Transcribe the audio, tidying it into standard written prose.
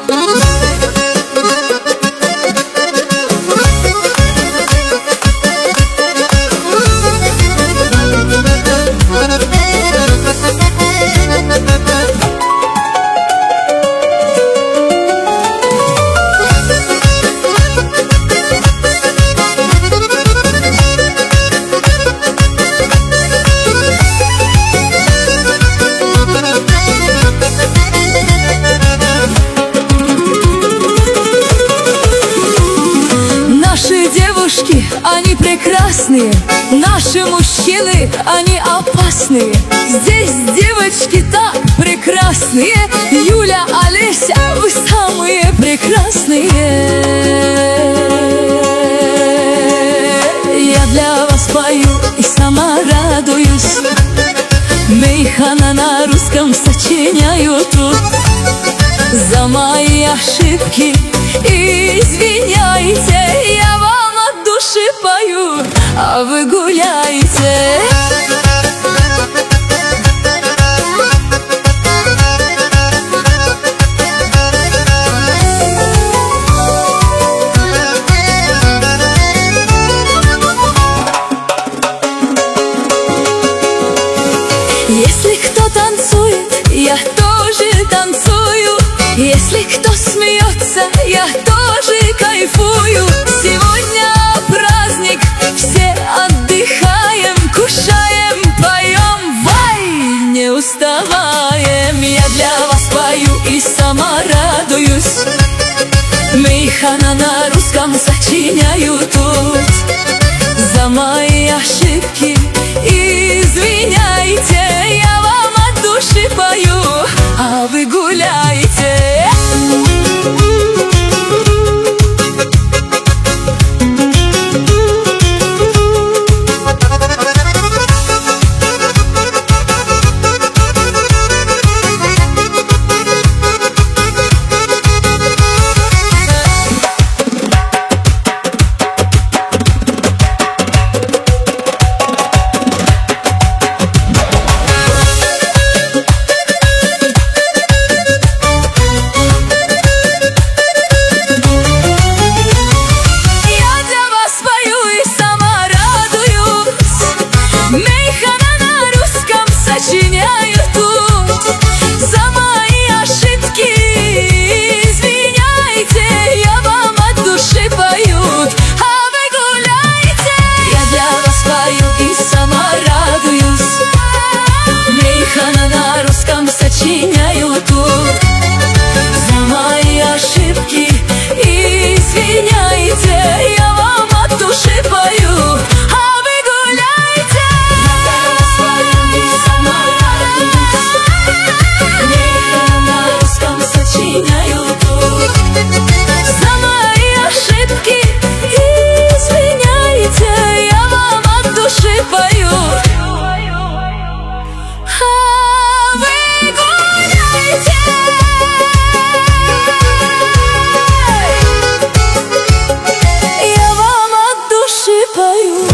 Они прекрасные, наши мужчины, они опасные. Здесь девочки так прекрасные. Юля, Олеся, вы самые прекрасные. Я для вас пою и сама радуюсь. Мейхана на русском сочиняю тут. За мои ошибки извиняйте, я вам от души пою, а вы гуляете. Если кто танцует, я тоже танцую. Если кто смеется, я тоже кайфую. Сегодня праздник, все отдыхаем, кушаем, поем, вай, не уставаем. Я для вас пою и сама радуюсь. Мейхана на русском сочиняю тут. За мои ошибки извиняйте, я вам от души пою, а вы гуляете. Сочиняю тут. За мои ошибки извиняйте, я вам от души пою, а вы гуляйте. И сама радуюсь. На русском сочиняю тут. За мои ошибки извиняйте, я вам от души пою. Я вам от души пою.